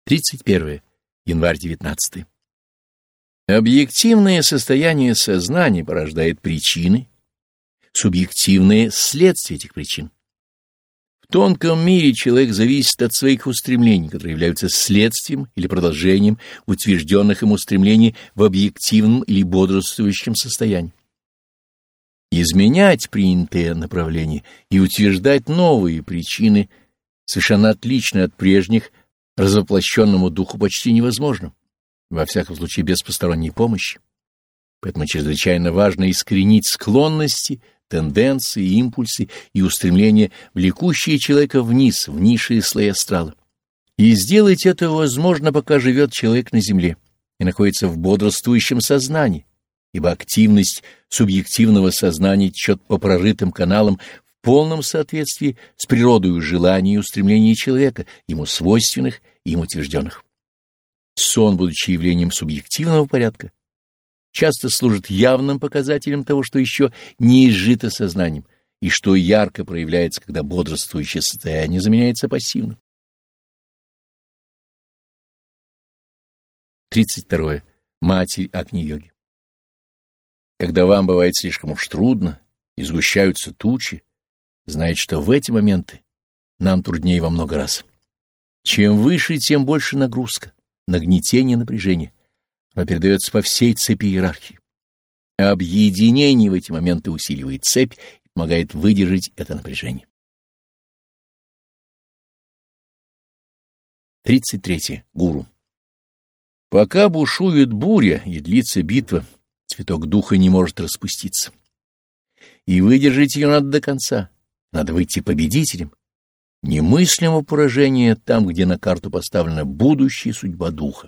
31 январь 19. Объективное состояние сознания порождает причины, субъективные следствия этих причин. В тонком мире человек зависит от своих устремлений, которые являются следствием или продолжением утвержденных им устремлений в объективном или бодрствующем состоянии. Изменять принятые направления и утверждать новые причины, совершенно отличные от прежних, развоплощенному духу почти невозможно, во всяком случае без посторонней помощи. Поэтому чрезвычайно важно искоренить склонности, тенденции, импульсы и устремления, влекущие человека вниз, в низшие слои астрала. И сделать это возможно, пока живет человек на земле и находится в бодрствующем сознании, ибо активность субъективного сознания течет по прорытым каналам в полном соответствии с природой желаний и устремлений человека, ему свойственных и им утвержденных. Сон, будучи явлением субъективного порядка, часто служит явным показателем того, что еще не изжито сознанием, и что ярко проявляется, когда бодрствующее состояние заменяется пассивным. 32. Матерь Агни-йоги. Когда вам бывает слишком уж трудно и сгущаются тучи, знайте, что в эти моменты нам труднее во много раз. Чем выше, тем больше нагрузка, нагнетение, напряжение. Оно передается по всей цепи иерархии. Объединение в эти моменты усиливает цепь и помогает выдержать это напряжение. 33. Гуру. Пока бушует буря и длится битва, цветок духа не может распуститься. И выдержать ее надо до конца. Надо выйти победителем. Немыслимо поражение там, где на карту поставлена будущая судьба духа.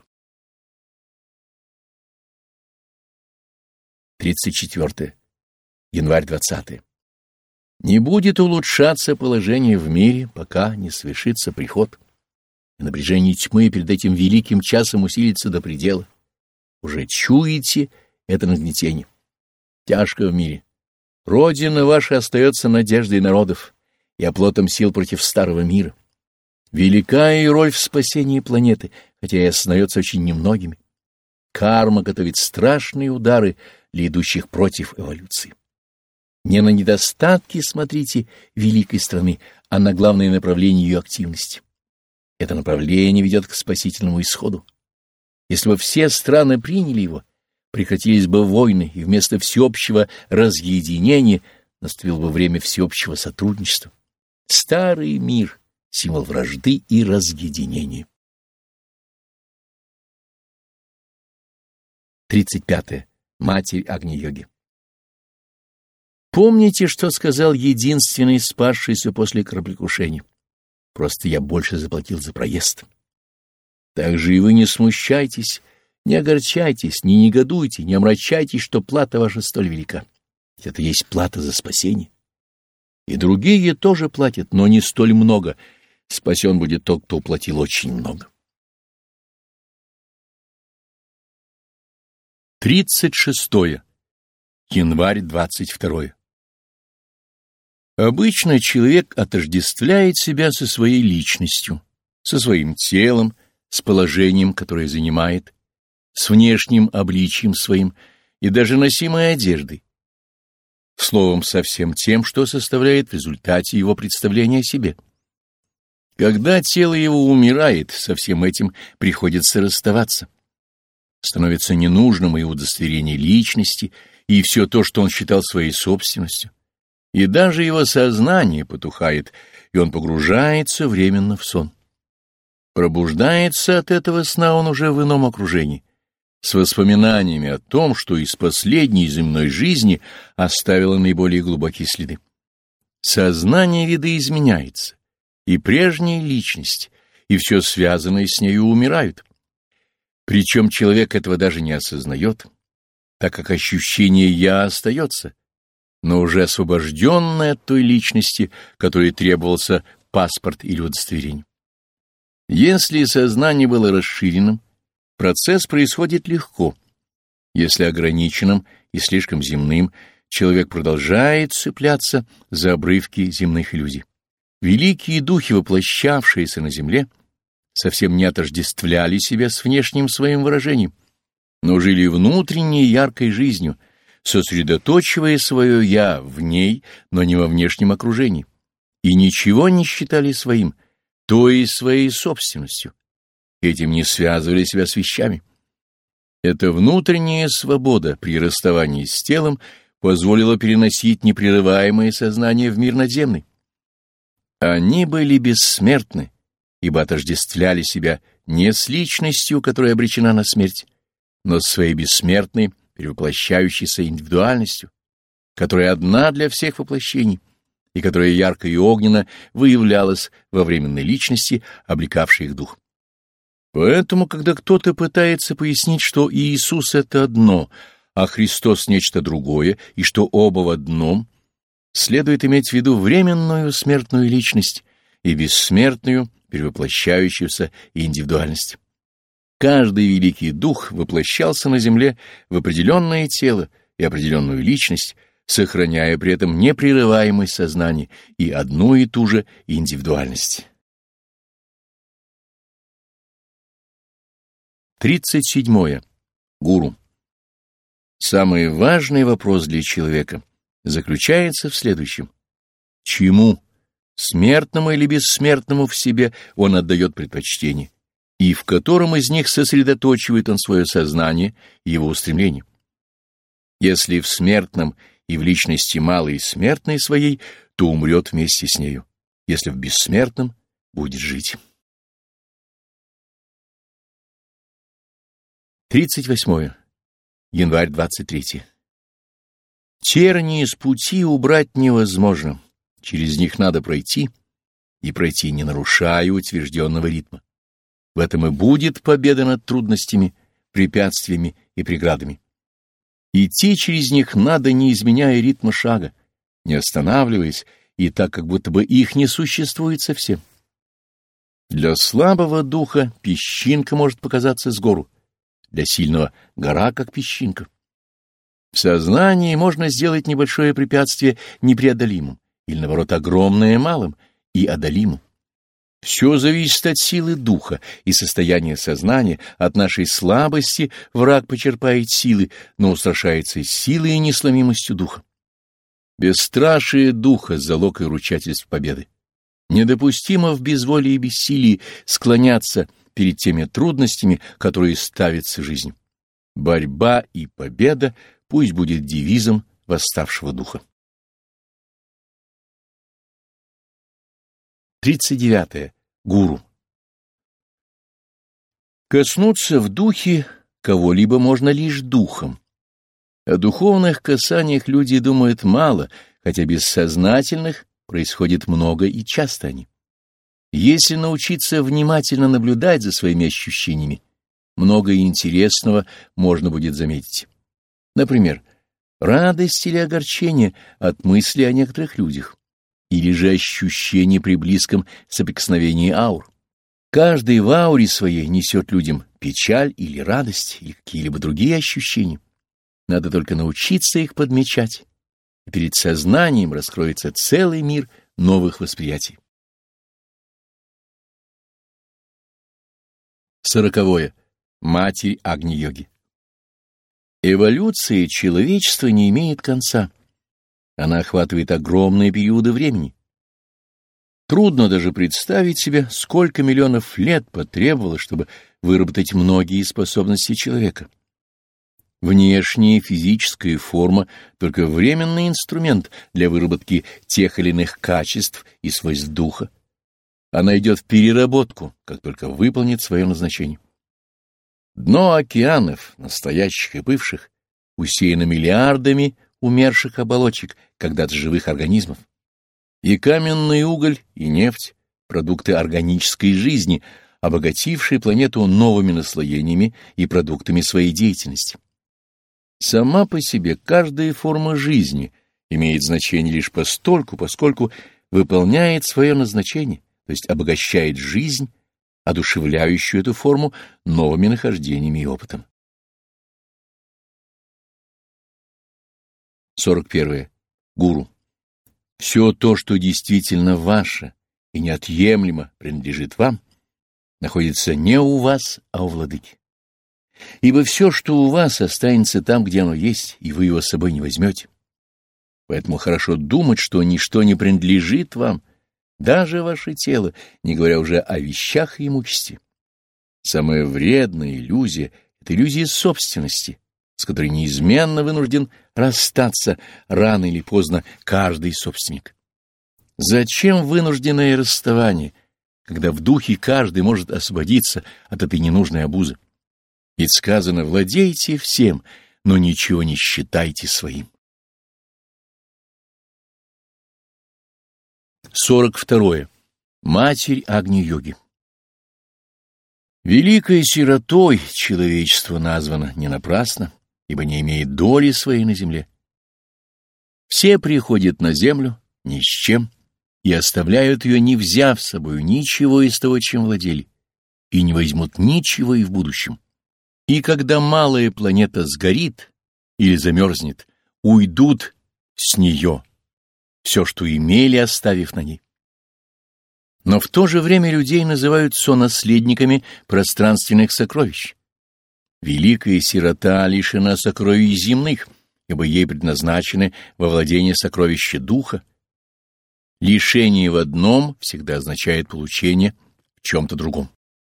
34. Январь 20. Не будет улучшаться положение в мире, пока не свершится приход, и напряжение тьмы перед этим великим часом усилится до предела. Уже чуете это нагнетение. Тяжко в мире. Родина ваша остается надеждой народов и оплотом сил против старого мира. Велика и роль в спасении планеты, хотя и осознается очень немногими. Карма готовит страшные удары для идущих против эволюции. Не на недостатки смотрите великой страны, а на главное направление ее активности. Это направление ведет к спасительному исходу. Если бы все страны приняли его, прекратились бы войны, и вместо всеобщего разъединения наступило бы время всеобщего сотрудничества. Старый мир — символ вражды и разъединения. 35. Матерь Агни-йоги. Помните, что сказал единственный спасшийся после кораблекрушения? Просто я больше заплатил за проезд. Так же и вы не смущайтесь, не огорчайтесь, не негодуйте, не омрачайтесь, что плата ваша столь велика. Это есть плата за спасение. И другие тоже платят, но не столь много. Спасен будет тот, кто уплатил очень много. 36. Январь 22. Обычно человек отождествляет себя со своей личностью, со своим телом, с положением, которое занимает, с внешним обличием своим и даже носимой одеждой. Словом, со всем тем, что составляет в результате его представления о себе. Когда тело его умирает, со всем этим приходится расставаться. Становится ненужным и удостоверение личности, и все то, что он считал своей собственностью. И даже его сознание потухает, и он погружается временно в сон. Пробуждается от этого сна он уже в ином окружении, с воспоминаниями о том, что из последней земной жизни оставило наиболее глубокие следы. Сознание видоизменяется, и прежняя личность, и все связанное с нею умирают. Причем человек этого даже не осознает, так как ощущение «я» остается, но уже освобожденное от той личности, которой требовался паспорт или удостоверение. Если сознание было расширенным, процесс происходит легко. Если ограниченным и слишком земным, человек продолжает цепляться за обрывки земных иллюзий. Великие духи, воплощавшиеся на земле, совсем не отождествляли себя с внешним своим выражением, но жили внутренней яркой жизнью, сосредоточивая свое «я» в ней, но не во внешнем окружении, и ничего не считали своим, то есть своей собственностью. Этим не связывали себя с вещами. Эта внутренняя свобода при расставании с телом позволила переносить непрерываемое сознание в мир надземный. Они были бессмертны, ибо отождествляли себя не с личностью, которая обречена на смерть, но с своей бессмертной, перевоплощающейся индивидуальностью, которая одна для всех воплощений, и которая ярко и огненно выявлялась во временной личности, облекавшей их дух. Поэтому, когда кто-то пытается пояснить, что Иисус — это одно, а Христос — нечто другое, и что оба в одном, следует иметь в виду временную смертную личность и бессмертную, перевоплощающуюся индивидуальность. Каждый великий дух воплощался на земле в определенное тело и определенную личность, сохраняя при этом непрерываемость сознания и одну и ту же индивидуальность. 37. Гуру. Самый важный вопрос для человека заключается в следующем. Чему, смертному или бессмертному в себе, он отдает предпочтение, и в котором из них сосредоточивает он свое сознание и его устремление? Если в смертном и в личности малой и смертной своей, то умрет вместе с нею, если в бессмертном будет жить. 38. Январь 23. Тернии с пути убрать невозможно, через них надо пройти, и пройти, не нарушая утвержденного ритма. В этом и будет победа над трудностями, препятствиями и преградами. Идти через них надо, не изменяя ритма шага, не останавливаясь, и так, как будто бы их не существует совсем. Для слабого духа песчинка может показаться с гору, для сильного — гора, как песчинка. В сознании можно сделать небольшое препятствие непреодолимым, или, наоборот, огромное малым и одолимым. Все зависит от силы духа и состояния сознания. От нашей слабости враг почерпает силы, но устрашается силой и несломимостью духа. Бесстрашие духа — залог и ручательств победы. Недопустимо в безволии и бессилии склоняться перед теми трудностями, которые ставится жизнь. Борьба и победа пусть будет девизом восставшего духа. 39. Гуру. Коснуться в духе кого-либо можно лишь духом. О духовных касаниях люди думают мало, хотя бессознательных происходит много и часто они. Если научиться внимательно наблюдать за своими ощущениями, много интересного можно будет заметить. Например, радость или огорчение от мысли о некоторых людях, или же ощущение при близком соприкосновении аур. Каждый в ауре своей несет людям печаль или радость, или какие-либо другие ощущения. Надо только научиться их подмечать, и перед сознанием раскроется целый мир новых восприятий. 40. Матерь Агни-йоги. Эволюция человечества не имеет конца. Она охватывает огромные периоды времени. Трудно даже представить себе, сколько миллионов лет потребовалось, чтобы выработать многие способности человека. Внешняя физическая форма — только временный инструмент для выработки тех или иных качеств и свойств духа. Она идет в переработку, как только выполнит свое назначение. Дно океанов, настоящих и бывших, усеяно миллиардами умерших оболочек, когда-то живых организмов. И каменный уголь, и нефть — продукты органической жизни, обогатившие планету новыми наслоениями и продуктами своей деятельности. Сама по себе каждая форма жизни имеет значение лишь постольку, поскольку выполняет свое назначение, то есть обогащает жизнь, одушевляющую эту форму новыми нахождениями и опытом. 41. Гуру. Все то, что действительно ваше и неотъемлемо принадлежит вам, находится не у вас, а у владыки. Ибо все, что у вас, останется там, где оно есть, и вы его с собой не возьмете. Поэтому хорошо думать, что ничто не принадлежит вам, даже ваше тело, не говоря уже о вещах и имуществе. Самая вредная иллюзия — это иллюзия собственности, с которой неизменно вынужден расстаться рано или поздно каждый собственник. Зачем вынужденное расставание, когда в духе каждый может освободиться от этой ненужной обузы? Ведь сказано: владейте всем, но ничего не считайте своим. 42. Матерь Агни-йоги. Великой сиротой человечество названо не напрасно, ибо не имеет доли своей на земле. Все приходят на землю ни с чем и оставляют ее, не взяв с собой ничего из того, чем владели, и не возьмут ничего и в будущем. И когда малая планета сгорит или замерзнет, уйдут с нее все, что имели, оставив на ней. Но в то же время людей называют сонаследниками пространственных сокровищ. Великая сирота лишена сокровищ земных, ибо ей предназначены во владение сокровища духа. Лишение в одном всегда означает получение в чем-то другом.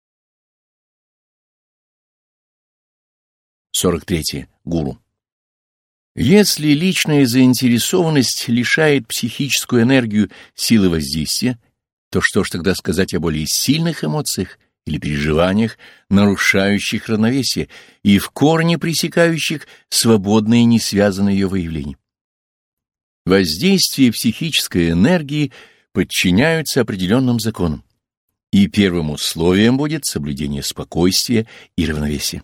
43. Гуру. Если личная заинтересованность лишает психическую энергию силы воздействия, то что ж тогда сказать о более сильных эмоциях или переживаниях, нарушающих равновесие и в корне пресекающих свободное и несвязанное ее выявление? Воздействие психической энергии подчиняются определенным законам, и первым условием будет соблюдение спокойствия и равновесия.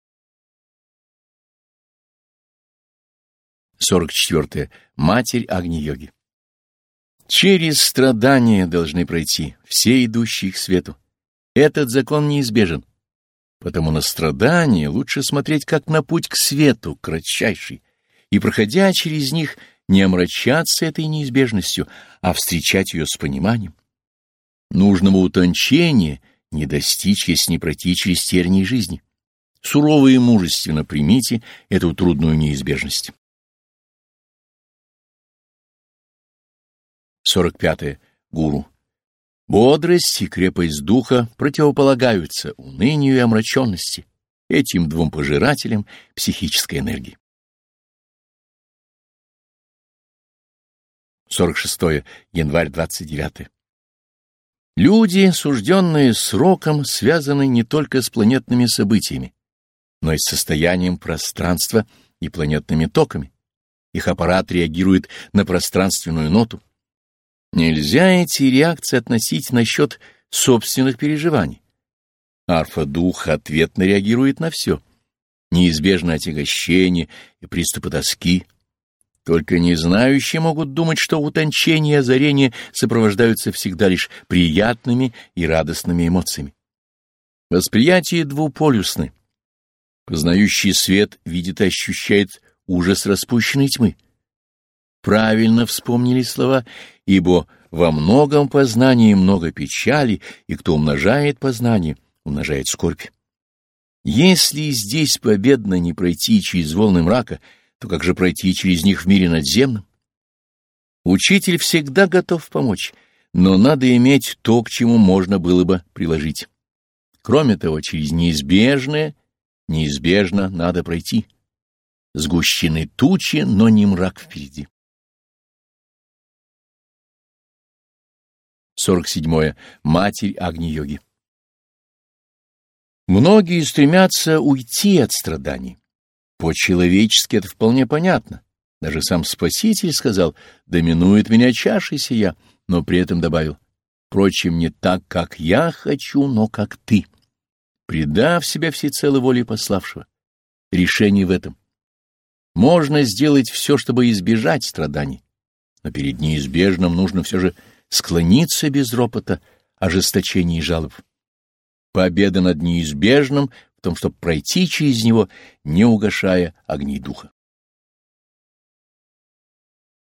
44. Матерь Агни-йоги. Через страдания должны пройти все идущие к свету. Этот закон неизбежен. Потому на страдания лучше смотреть как на путь к свету, кратчайший, и, проходя через них, не омрачаться этой неизбежностью, а встречать ее с пониманием. Нужного утончения не достичь, если не пройти через тернии жизни. Сурово и мужественно примите эту трудную неизбежность. 45. Гуру. Бодрость и крепость духа противополагаются унынию и омраченности, этим двум пожирателям психической энергии. 46. Январь 29. Люди, сужденные сроком, связаны не только с планетными событиями, но и с состоянием пространства и планетными токами. Их аппарат реагирует на пространственную ноту. Нельзя эти реакции относить насчет собственных переживаний. Альфа-дух ответно реагирует на все. Неизбежно отягощение и приступы тоски. Только незнающие могут думать, что утончение и озарение сопровождаются всегда лишь приятными и радостными эмоциями. Восприятие двуполюсны. Познающий свет видит и ощущает ужас распущенной тьмы. Правильно вспомнили слова: ибо во многом познании много печали, и кто умножает познание, умножает скорбь. Если здесь победно не пройти через волны мрака, то как же пройти через них в мире надземном? Учитель всегда готов помочь, но надо иметь то, к чему можно было бы приложить. Кроме того, через неизбежное неизбежно надо пройти. Сгущены тучи, но не мрак впереди. 47. Матерь Агни-йоги. Многие стремятся уйти от страданий. По-человечески это вполне понятно. Даже сам Спаситель сказал: «Доминует меня чаша сия», но при этом добавил: «Впрочем, не так, как я хочу, но как ты», предав себя всецело воле пославшего. Решение в этом. Можно сделать все, чтобы избежать страданий, но перед неизбежным нужно все же склониться без ропота, ожесточения и жалоб. Победа над неизбежным в том, чтобы пройти через него, не угашая огней духа.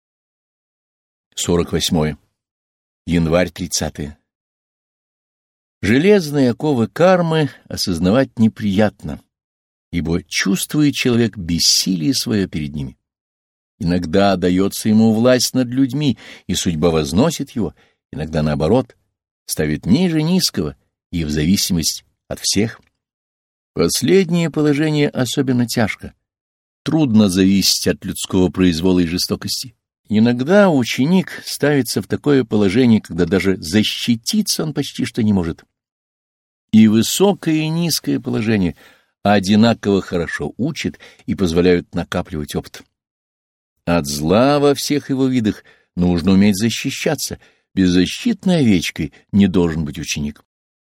48. Январь 30. Железные оковы кармы осознавать неприятно, ибо чувствует человек бессилие свое перед ними. Иногда дается ему власть над людьми, и судьба возносит его, иногда наоборот, ставит ниже низкого и в зависимость от всех. Последнее положение особенно тяжко. Трудно зависеть от людского произвола и жестокости. Иногда ученик ставится в такое положение, когда даже защититься он почти что не может. И высокое, и низкое положение одинаково хорошо учат и позволяют накапливать опыт. От зла во всех его видах нужно уметь защищаться. Беззащитной овечкой не должен быть ученик.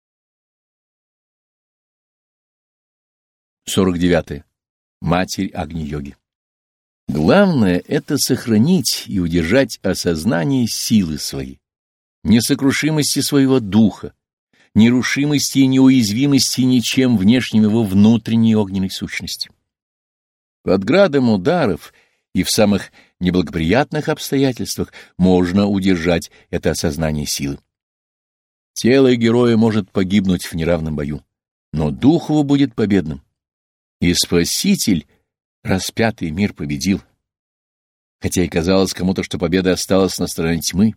49. Матерь Агни-йоги. Главное — это сохранить и удержать осознание силы своей, несокрушимости своего духа, нерушимости и неуязвимости ничем внешним его внутренней огненной сущности. Под градом ударов и в самых неблагоприятных обстоятельствах можно удержать это осознание силы. Тело героя может погибнуть в неравном бою, но дух его будет победным. И Спаситель, распятый, мир победил, хотя и казалось кому-то, что победа осталась на стороне тьмы.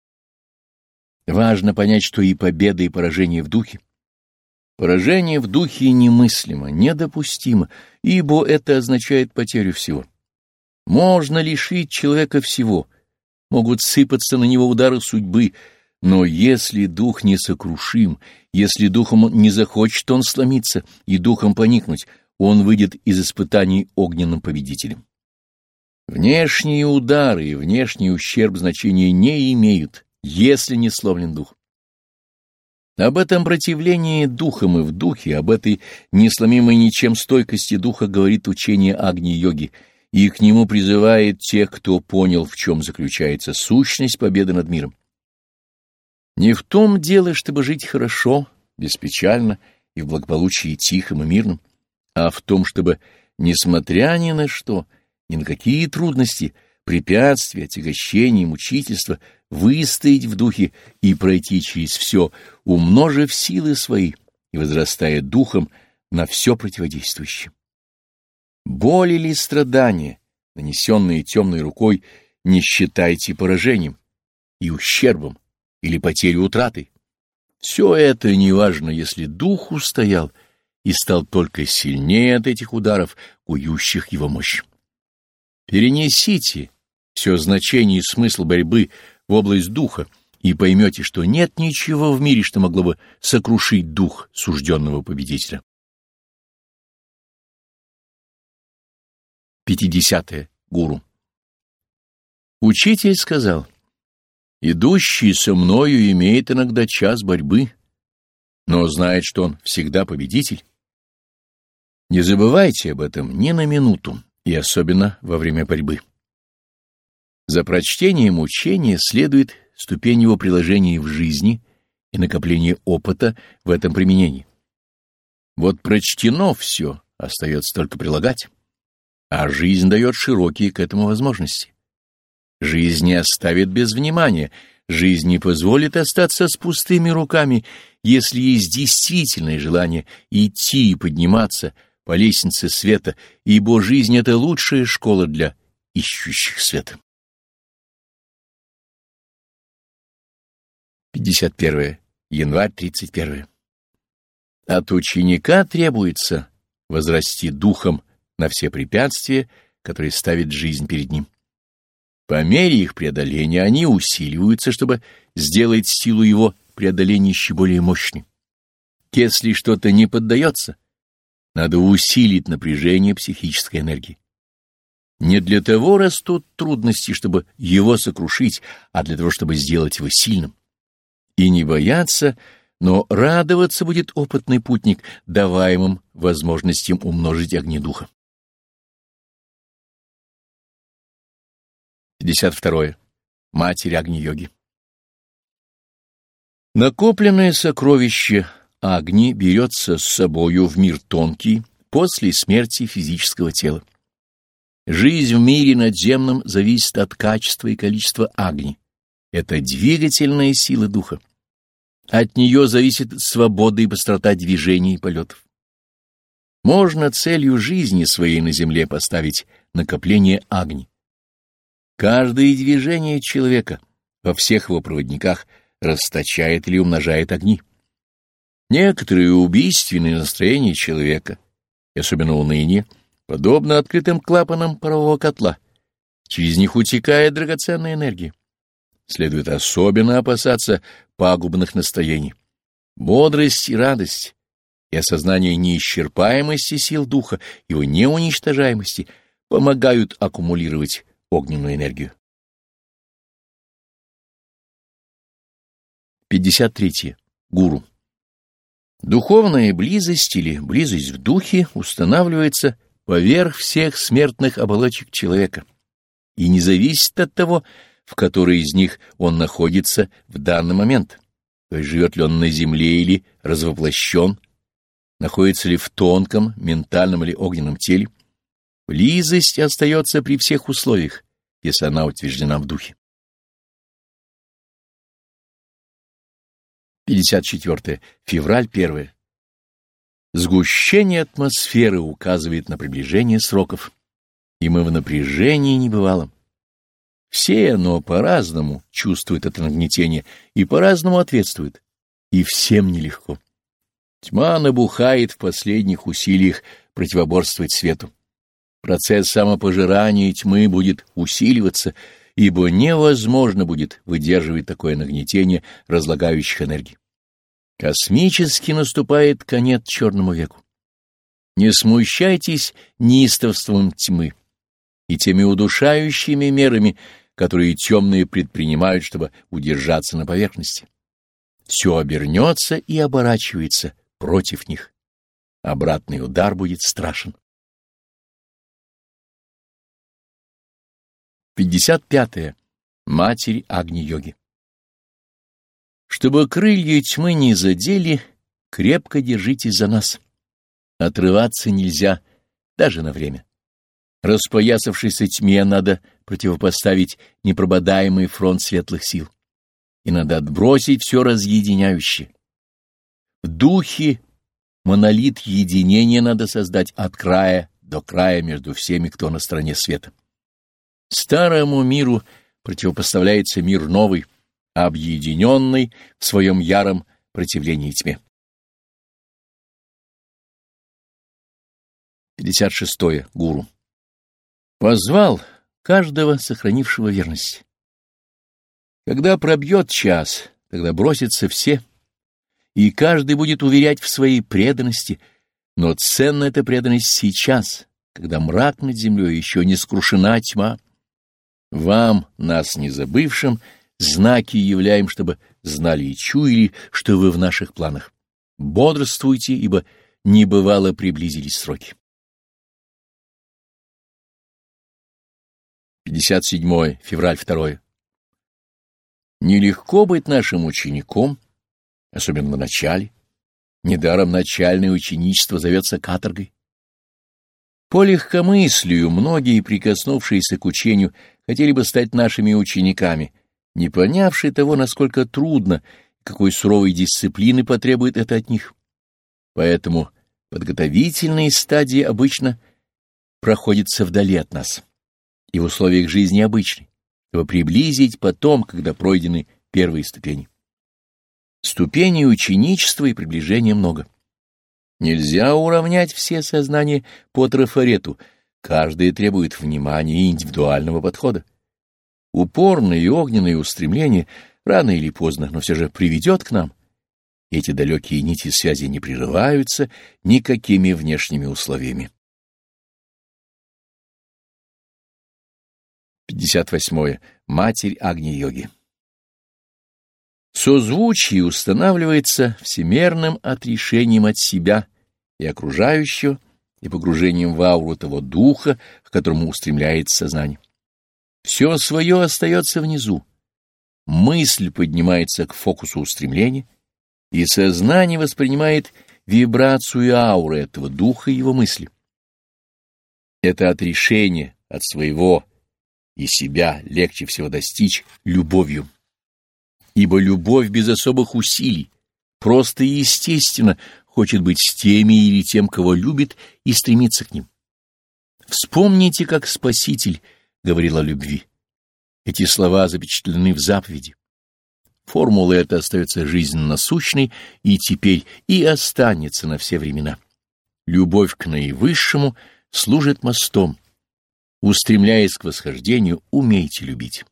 Важно понять, что и победа, и поражение в духе. Поражение в духе немыслимо, недопустимо, ибо это означает потерю всего. Можно лишить человека всего, могут сыпаться на него удары судьбы, но если дух несокрушим, если духом не захочет он сломиться и духом поникнуть, он выйдет из испытаний огненным победителем. Внешние удары и внешний ущерб значения не имеют, если не сломлен дух. Об этом противлении духом и в духе, об этой несломимой ничем стойкости духа говорит учение Агни-йоги, и к нему призывает тех, кто понял, в чем заключается сущность победы над миром. Не в том дело, чтобы жить хорошо, беспечально и в благополучии тихом и мирном, а в том, чтобы, несмотря ни на что, ни на какие трудности, препятствия, отягощения, мучительства, выстоять в духе и пройти через все, умножив силы свои и возрастая духом на все противодействующее. Боль или страдания, нанесенные темной рукой, не считайте поражением и ущербом или потерей утратой. Все это неважно, если дух устоял и стал только сильнее от этих ударов, кующих его мощь. Перенесите все значение и смысл борьбы в область духа и поймете, что нет ничего в мире, что могло бы сокрушить дух сужденного победителя. 50. Гуру. Учитель сказал: «Идущий со мною имеет иногда час борьбы, но знает, что он всегда победитель». Не забывайте об этом ни на минуту, и особенно во время борьбы. За прочтением учения следует ступень его приложения в жизни и накопление опыта в этом применении. Вот прочтено все, остается только прилагать, а жизнь дает широкие к этому возможности. Жизнь не оставит без внимания, жизнь не позволит остаться с пустыми руками, если есть действительное желание идти и подниматься по лестнице света, ибо жизнь — это лучшая школа для ищущих света. 51. Январь 31. От ученика требуется возрасти духом на все препятствия, которые ставит жизнь перед ним. По мере их преодоления они усиливаются, чтобы сделать силу его преодоления еще более мощной. Если что-то не поддается, надо усилить напряжение психической энергии. Не для того растут трудности, чтобы его сокрушить, а для того, чтобы сделать его сильным. И не бояться, но радоваться будет опытный путник даваемым возможностям умножить огни духа. 52. Матерь Агни-йоги. Накопленное сокровище Агни берется с собою в мир тонкий после смерти физического тела. Жизнь в мире надземном зависит от качества и количества Агни. Это двигательная сила духа. От нее зависит свобода и быстрота движений и полетов. Можно целью жизни своей на земле поставить накопление Агни. Каждое движение человека во всех его проводниках расточает или умножает огни. Некоторые убийственные настроения человека, и особенно уныние, подобно открытым клапанам парового котла. Через них утекает драгоценная энергия. Следует особенно опасаться пагубных настроений. Бодрость и радость, и осознание неисчерпаемости сил духа, его неуничтожаемости, помогают аккумулировать огненную энергию. 53. Гуру. Духовная близость или близость в духе устанавливается поверх всех смертных оболочек человека и не зависит от того, в которой из них он находится в данный момент, то есть живет ли он на земле или развоплощен, находится ли в тонком, ментальном или огненном теле. Близость остается при всех условиях, если она утверждена в духе. 54. Февраль 1. Сгущение атмосферы указывает на приближение сроков, и мы в напряжении небывалом. Все, но по-разному чувствуют это нагнетение и по-разному ответствуют, и всем нелегко. Тьма набухает в последних усилиях противоборствовать свету. Процесс самопожирания тьмы будет усиливаться, ибо невозможно будет выдерживать такое нагнетение разлагающих энергий. Космически наступает конец черному веку. Не смущайтесь неистовством тьмы и теми удушающими мерами, которые темные предпринимают, чтобы удержаться на поверхности. Все обернется и оборачивается против них. Обратный удар будет страшен. 55. Матерь Агни-йоги. Чтобы крылья тьмы не задели, крепко держитесь за нас. Отрываться нельзя, даже на время. Распоясавшейся тьме надо противопоставить непрободаемый фронт светлых сил. И надо отбросить все разъединяющее. В духе монолит единения надо создать от края до края между всеми, кто на стороне света. Старому миру противопоставляется мир новый, объединенный в своем яром противлении тьме. 56. Гуру. Позвал каждого, сохранившего верность. Когда пробьет час, тогда бросятся все, и каждый будет уверять в своей преданности, но ценна эта преданность сейчас, когда мрак над землей еще не скрушена тьма. Вам, нас не забывшим, знаки являем, чтобы знали и чуяли, что вы в наших планах. Бодрствуйте, ибо небывало приблизились сроки. 57. Февраль 2. Нелегко быть нашим учеником, особенно в начале. Недаром начальное ученичество зовется каторгой. По легкомыслию многие, прикоснувшиеся к учению, хотели бы стать нашими учениками, не понявшие того, насколько трудно, какой суровой дисциплины потребует это от них. Поэтому подготовительные стадии обычно проходятся вдали от нас и в условиях жизни обычной, чтобы приблизить потом, когда пройдены первые ступени. Ступеней ученичества и приближения много. Нельзя уравнять все сознания по трафарету, каждое требует внимания и индивидуального подхода. Упорное и огненное устремление рано или поздно, но все же приведет к нам. Эти далекие нити связи не прерываются никакими внешними условиями. 58. Матерь Агни-йоги. Созвучие устанавливается всемерным отрешением от себя и окружающего и погружением в ауру того духа, к которому устремляется сознание. Все свое остается внизу. Мысль поднимается к фокусу устремления, и сознание воспринимает вибрацию ауры этого духа и его мысли. Это отрешение от своего и себя легче всего достичь любовью, ибо любовь без особых усилий, просто и естественно хочет быть с теми или тем, кого любит, и стремится к ним. Вспомните, как Спаситель говорил о любви. Эти слова запечатлены в заповеди. Формула эта остается жизненно насущной и теперь и останется на все времена. Любовь к наивысшему служит мостом. Устремляясь к восхождению, умейте любить.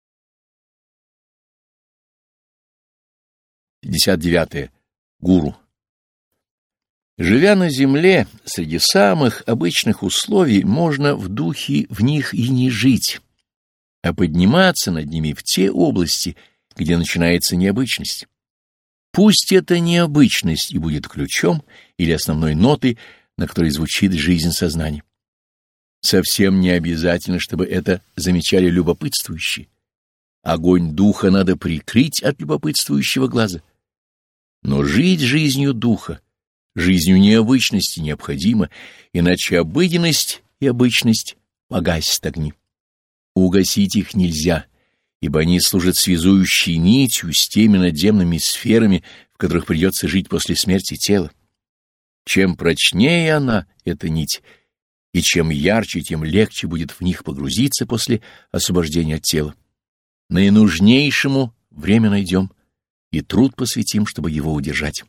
59. Гуру. Живя на земле, среди самых обычных условий, можно в духе в них и не жить, а подниматься над ними в те области, где начинается необычность. Пусть эта необычность и будет ключом или основной нотой, на которой звучит жизнь сознания. Совсем не обязательно, чтобы это замечали любопытствующие. Огонь духа надо прикрыть от любопытствующего глаза. Но жить жизнью духа, жизнью необычности необходимо, иначе обыденность и обычность погасят огни. Угасить их нельзя, ибо они служат связующей нитью с теми надземными сферами, в которых придется жить после смерти тела. Чем прочнее она, эта нить, и чем ярче, тем легче будет в них погрузиться после освобождения от тела. Наинужнейшему время найдем и труд посвятим, чтобы его удержать.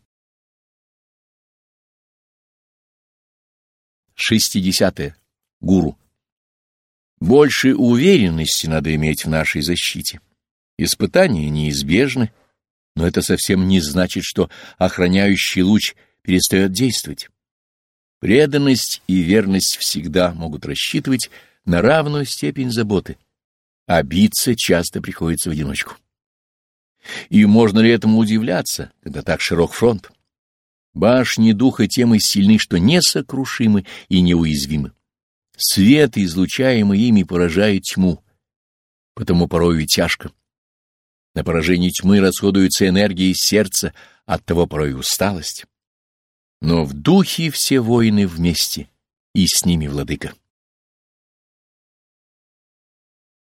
60. Гуру. Больше уверенности надо иметь в нашей защите. Испытания неизбежны, но это совсем не значит, что охраняющий луч перестает действовать. Преданность и верность всегда могут рассчитывать на равную степень заботы, а биться часто приходится в одиночку. И можно ли этому удивляться, когда так широк фронт? Башни духа тем и сильны, что несокрушимы и неуязвимы. Свет, излучаемый ими, поражает тьму, потому порою и тяжко. На поражение тьмы расходуется энергия сердца, оттого порой усталость. Но в духе все воины вместе, и с ними владыка.